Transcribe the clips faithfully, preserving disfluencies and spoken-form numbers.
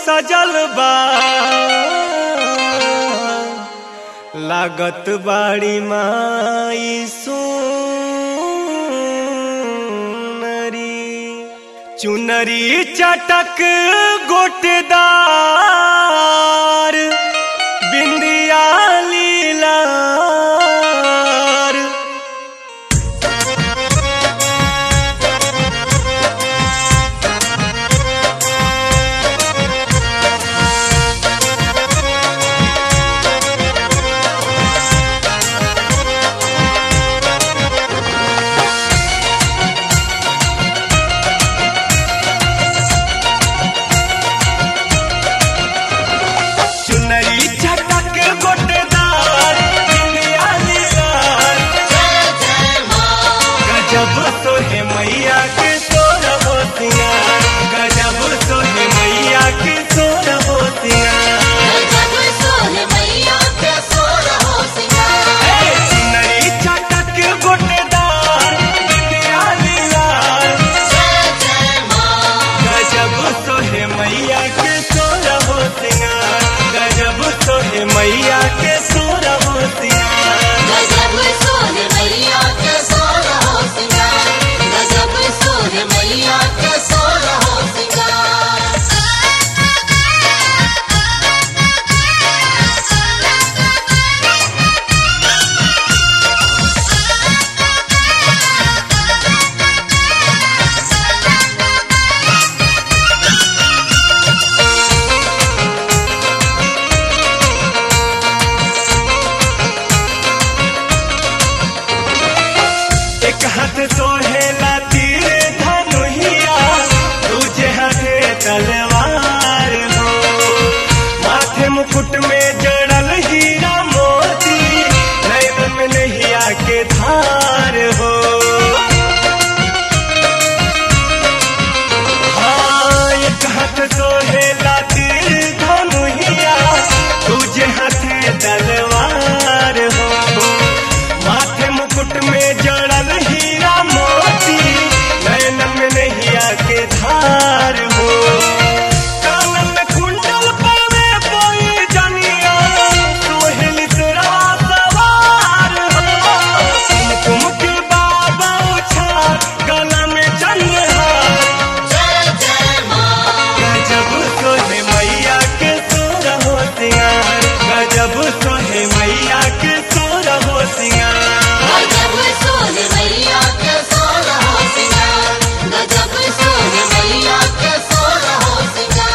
सजल बा लागत बाड़ी माई सुनरी चुनरी चटक गोटेदार बिंदिया लीला गजब सोहे मैया के सोर होतिया गजब सोहे मैया के सोर होतिया गजब सोहे मैया के सोर होतिया सुनरी चटक गोटेदार बिंदिया लीलार जय जय मां गजब सोहे मैया के सोर होतिया गजब सोहे मैया के सोर होतिया गजब सोहे मैया के सोर होतिया गजब सोहे मैया के सोर होतिया एक हाथ सोहेला तीर धनुहिया दूजे हाथे तलवार हो माथे मुकुट में जड़ल हीरा मोती नैन में नहिया के धार हो हाँ एक हाथ सोहेला तीर धनुहिया दूजे हाथे तलवार हो माथे मुकुट में जड़ल हीरा मोती नैन में नहिया के धार हो कान में कुंडल पावे कोई जनिया सोहेली तेरा सवार हो कुमकुम के बाबा उछाल गला में चंद्रहार जय जय मां गजब सोहे मैया के सोर होतिया गजब सोहे मैया के सोर होतिया गजब सोहे मैया के सोर होतिया गजब सोहे मैया के सोर होतिया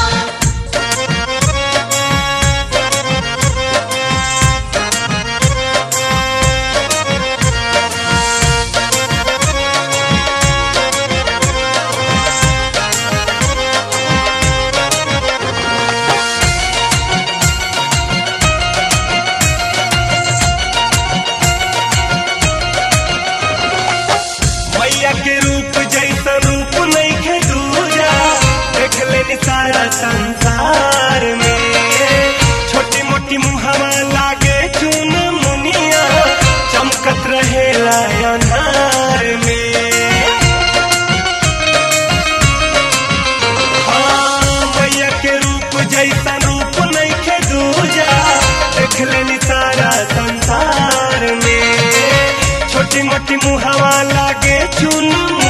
मैया के रूप जैसा रूप नहीं खे दूजा देख लेनी सारा संसार में छोटी मोटी मुहावा लागे चुन मुनिया चमकत रहेला अन्हार में हाँ मैया के रूप जैसा रूप नहीं खे दूजा देख लेनी सारा संसार में छोटी मोटी मुहावा लागे चुन